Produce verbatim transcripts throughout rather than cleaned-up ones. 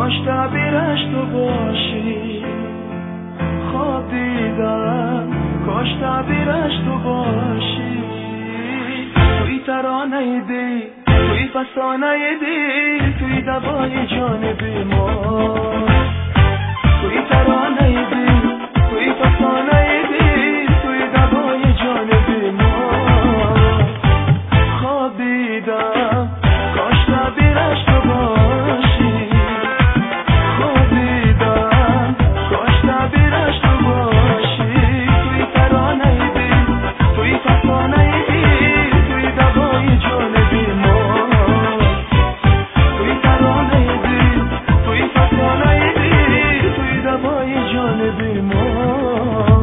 کاش تعبیرش تو باشی. خواب دیدم کاش تعبیرش تو باشی. توی ترانه دی، توی فسانه دی، توی دوای جان بیمار. توی ترانه دی، توی فسانه دی، توی دوای جان بیمار. خواب دیدم کاش تعبیرش تو باشی. خواب دیدم کاش تعبیرش تو باشی. توی ترانه دی، توی فسانه دی، توی دوای جان بیمار. توی ترانه دی، توی فسانه دی، توی دوای جان بیمار.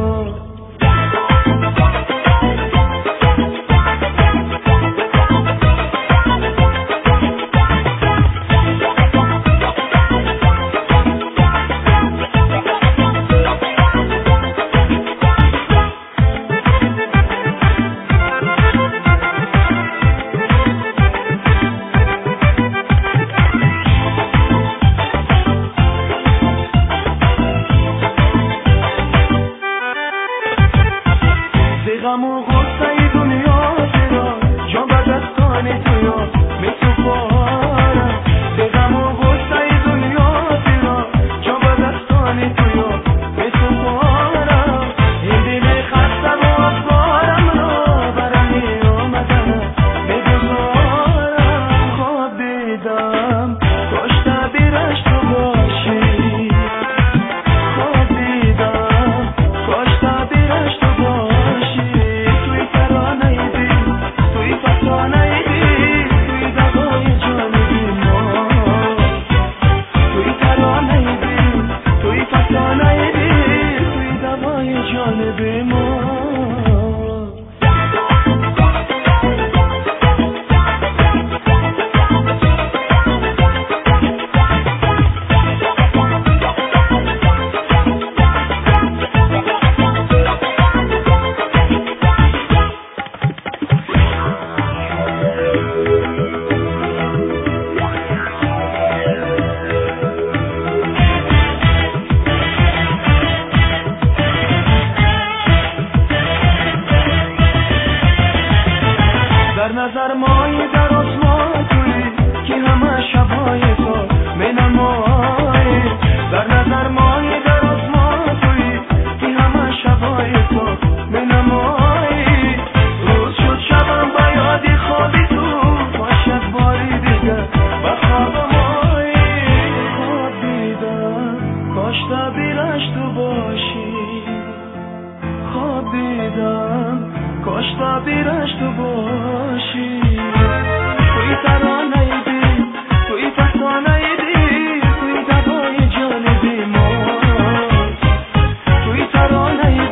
غم و غصه دنیا چرا جان به دستان تو یا مثل بارم. به غم و غصه دنیا چرا جان به دستان تو یا مثل بارم. این دل خسته و افکارم را برای آمدن بگذارم. خواب دیدم کاش تعبیرش تو باشی. خواب دیدم کاش تعبیرش تو باشی. جان بیمار. در نظر مای در آسمان توی که همه شبهای تو منمایی. در نظر مای در آسمان توی که همه شبهای تو منمایی. روز شد شبم با یادی خوابی تو باشد باری دیگر و خواب مایی. خواب دیدم کاش تعبیرش تو باشی. خواب دیدم کاش تعبیرش تو باشی. توی ترانه دی، توی فسانه دی، توی دوای جان بیمار. توی ترانه